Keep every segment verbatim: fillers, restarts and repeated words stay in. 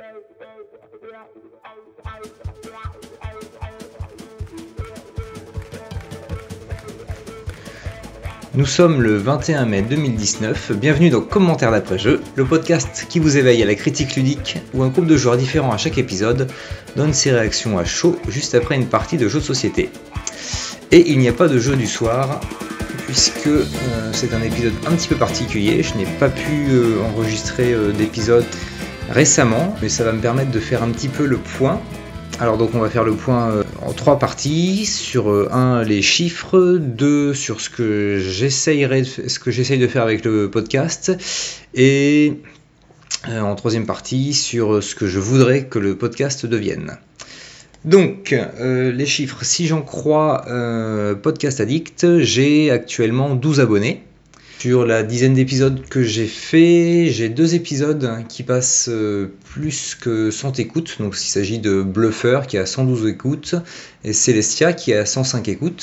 Nous sommes le vingt et un mai deux mille dix-neuf, bienvenue dans Commentaires d'après-jeu, le podcast qui vous éveille à la critique ludique où un groupe de joueurs différents à chaque épisode donne ses réactions à chaud juste après une partie de jeu de société. Et il n'y a pas de jeu du soir, puisque euh, c'est un épisode un petit peu particulier, je n'ai pas pu euh, enregistrer euh, d'épisode récemment, mais ça va me permettre de faire un petit peu le point. Alors donc on va faire le point euh, en trois parties, sur euh, un les chiffres, deux sur ce que j'essayerai, ce que j'essaye de faire avec le podcast, et euh, en troisième partie sur ce que je voudrais que le podcast devienne. Donc euh, les chiffres, si j'en crois euh, Podcast Addict, j'ai actuellement douze abonnés. Sur la dizaine d'épisodes que j'ai fait, j'ai deux épisodes qui passent plus que cent écoutes. Donc il s'agit de Bluffer qui a cent douze écoutes et Celestia qui a cent cinq écoutes.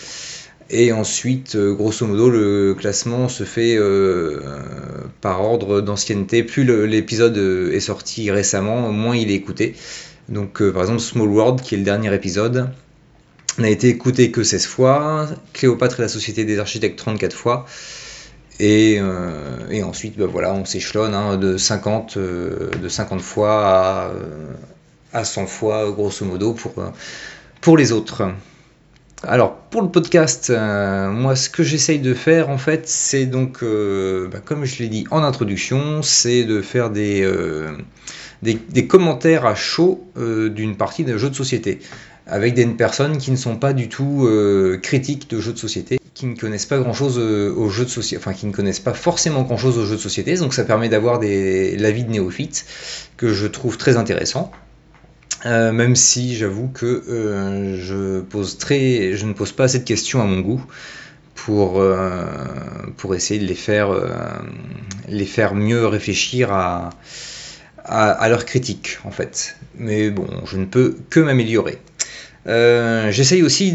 Et ensuite, grosso modo, le classement se fait euh, par ordre d'ancienneté. Plus le, l'épisode est sorti récemment, moins il est écouté. Donc euh, par exemple Small World, qui est le dernier épisode, n'a été écouté que seize fois. Cléopâtre et la Société des Architectes trente-quatre fois. Et, euh, et ensuite, ben voilà, on s'échelonne hein, de, cinquante, euh, de cinquante fois à, euh, à cent fois, grosso modo, pour, euh, pour les autres. Alors, pour le podcast, euh, moi, ce que j'essaye de faire, en fait, c'est donc, euh, ben, comme je l'ai dit en introduction, c'est de faire des, euh, des, des commentaires à chaud euh, d'une partie d'un jeu de société, avec des personnes qui ne sont pas du tout euh, critiques de jeux de société, qui ne connaissent pas grand-chose aux jeux de société, enfin qui ne connaissent pas forcément grand-chose aux jeux de société, donc ça permet d'avoir des l'avis de néophytes que je trouve très intéressant. Euh, même si j'avoue que euh, je pose très, je ne pose pas assez de questions à mon goût pour euh, pour essayer de les faire euh, les faire mieux réfléchir à, à à leurs critiques en fait. Mais bon, je ne peux que m'améliorer. Euh, j'essaye aussi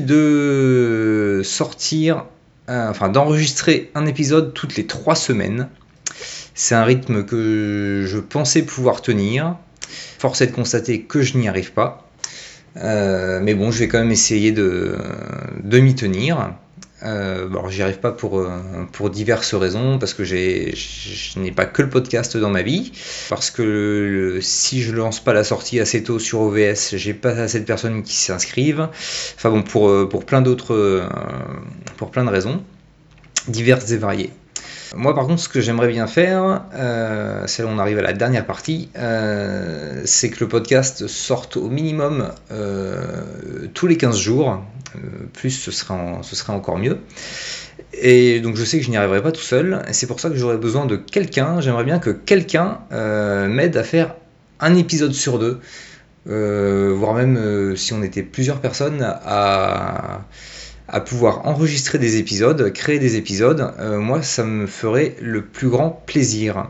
de sortir, euh, enfin d'enregistrer un épisode toutes les trois semaines. C'est un rythme que je pensais pouvoir tenir. Force est de constater que je n'y arrive pas. Euh, mais bon, je vais quand même essayer de, de m'y tenir. Euh, alors j'y arrive pas pour, pour diverses raisons, parce que j'ai, je n'ai pas que le podcast dans ma vie, parce que le, si je lance pas la sortie assez tôt sur O V S, j'ai pas assez de personnes qui s'inscrivent, enfin bon, pour, pour plein d'autres, pour plein de raisons, diverses et variées. Moi par contre, ce que j'aimerais bien faire, euh, c'est là où on arrive à la dernière partie, euh, c'est que le podcast sorte au minimum euh, tous les quinze jours, euh, plus ce serait, en, ce serait encore mieux. Et donc je sais que je n'y arriverai pas tout seul, et c'est pour ça que j'aurais besoin de quelqu'un, j'aimerais bien que quelqu'un euh, m'aide à faire un épisode sur deux, euh, voire même euh, si on était plusieurs personnes à... à pouvoir enregistrer des épisodes, créer des épisodes, euh, moi ça me ferait le plus grand plaisir.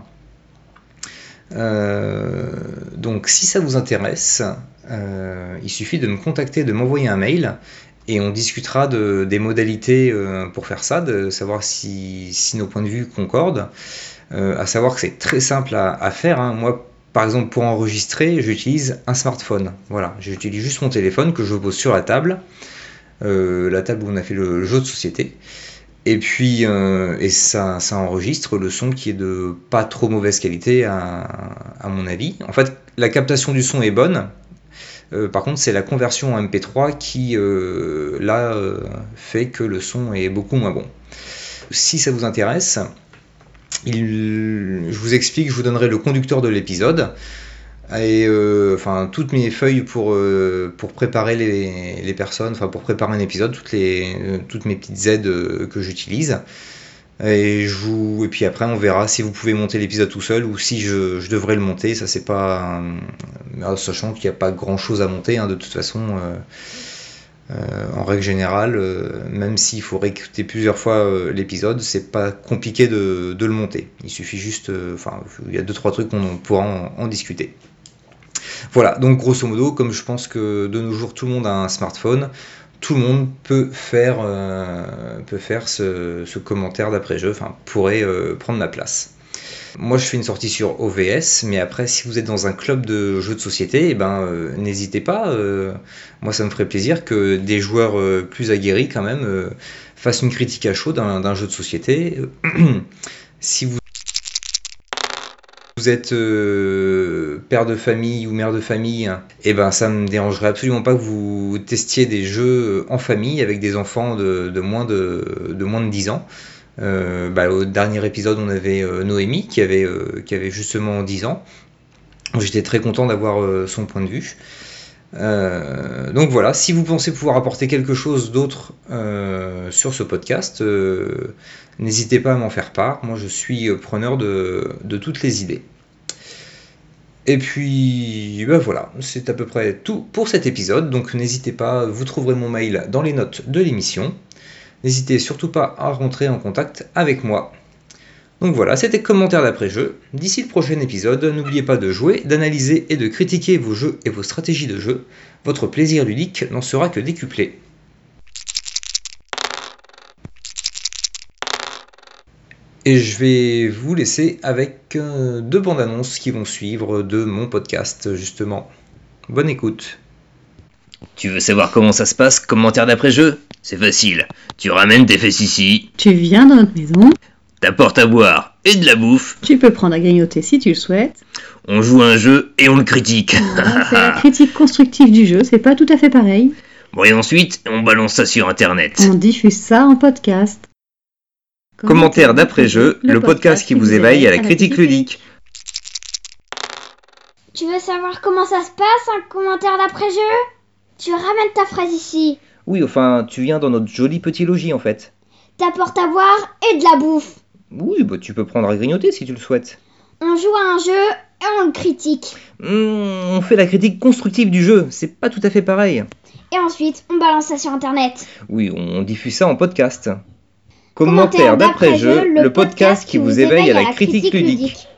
Euh, donc si ça vous intéresse, euh, il suffit de me contacter, de m'envoyer un mail, et on discutera de, des modalités euh, pour faire ça, de savoir si, si nos points de vue concordent, euh, à savoir que c'est très simple à, à faire, hein. Moi par exemple pour enregistrer, j'utilise un smartphone, voilà, j'utilise juste mon téléphone que je pose sur la table, Euh, la table où on a fait le jeu de société, et puis euh, et ça, ça enregistre le son qui est de pas trop mauvaise qualité à, à mon avis. En fait, la captation du son est bonne, euh, par contre c'est la conversion en M P trois qui euh, là euh, fait que le son est beaucoup moins bon. Si ça vous intéresse, il, je vous explique, je vous donnerai le conducteur de l'épisode, et euh, enfin toutes mes feuilles pour euh, pour préparer les, les personnes, enfin pour préparer un épisode, toutes les euh, toutes mes petites aides euh, que j'utilise, et je vous et puis après on verra si vous pouvez monter l'épisode tout seul ou si je, je devrais le monter. Ça c'est pas euh, sachant qu'il n'y a pas grand chose à monter hein, de toute façon euh, euh, en règle générale, euh, même s'il faut réécouter plusieurs fois euh, l'épisode, c'est pas compliqué de, de le monter. Il suffit juste, enfin euh, il y a deux trois trucs qu'on pourra en, en discuter. Voilà, donc grosso modo, comme je pense que de nos jours tout le monde a un smartphone, tout le monde peut faire, euh, peut faire ce, ce commentaire d'après-jeu, enfin pourrait euh, prendre ma place. Moi je fais une sortie sur O V S, mais après si vous êtes dans un club de jeux de société, eh ben, euh, n'hésitez pas, euh, moi ça me ferait plaisir que des joueurs euh, plus aguerris quand même euh, fassent une critique à chaud d'un, d'un jeu de société. Si vous vous êtes euh, père de famille ou mère de famille, hein, et ben ça me dérangerait absolument pas que vous testiez des jeux en famille avec des enfants de, de, moins, de, de moins de dix ans. Euh, bah, au dernier épisode, on avait euh, Noémie qui avait, euh, qui avait justement dix ans. J'étais très content d'avoir euh, son point de vue. Euh, donc voilà, si vous pensez pouvoir apporter quelque chose d'autre euh, sur ce podcast, euh, n'hésitez pas à m'en faire part. Moi je suis preneur de, de toutes les idées. Et puis ben voilà, c'est à peu près tout pour cet épisode. Donc n'hésitez pas, vous trouverez mon mail dans les notes de l'émission. N'hésitez surtout pas à rentrer en contact avec moi. Donc voilà, c'était Commentaire d'après-jeu. D'ici le prochain épisode, n'oubliez pas de jouer, d'analyser et de critiquer vos jeux et vos stratégies de jeu. Votre plaisir ludique n'en sera que décuplé. Et je vais vous laisser avec deux bandes annonces qui vont suivre de mon podcast, justement. Bonne écoute. Tu veux savoir comment ça se passe, Commentaire d'après-jeu ? C'est facile. Tu ramènes tes fesses ici. Tu viens dans notre maison. T'apportes à boire et de la bouffe. Tu peux prendre à grignoter si tu le souhaites. On joue un jeu et on le critique. Ah, c'est la critique constructive du jeu, c'est pas tout à fait pareil. Bon, et ensuite, on balance ça sur Internet. On diffuse ça en podcast. Commentaire d'après-jeu, le, le podcast qui vous éveille à la critique ludique. Tu veux savoir comment ça se passe, un commentaire d'après-jeu ? Tu ramènes ta fraise ici. Oui, enfin, tu viens dans notre joli petit logis en fait. T'apportes à boire et de la bouffe. Oui, bah tu peux prendre à grignoter si tu le souhaites. On joue à un jeu et on le critique. Mmh, on fait la critique constructive du jeu, c'est pas tout à fait pareil. Et ensuite, on balance ça sur Internet. Oui, on diffuse ça en podcast. Commentaire d'après-jeu, le podcast qui vous éveille à la critique ludique.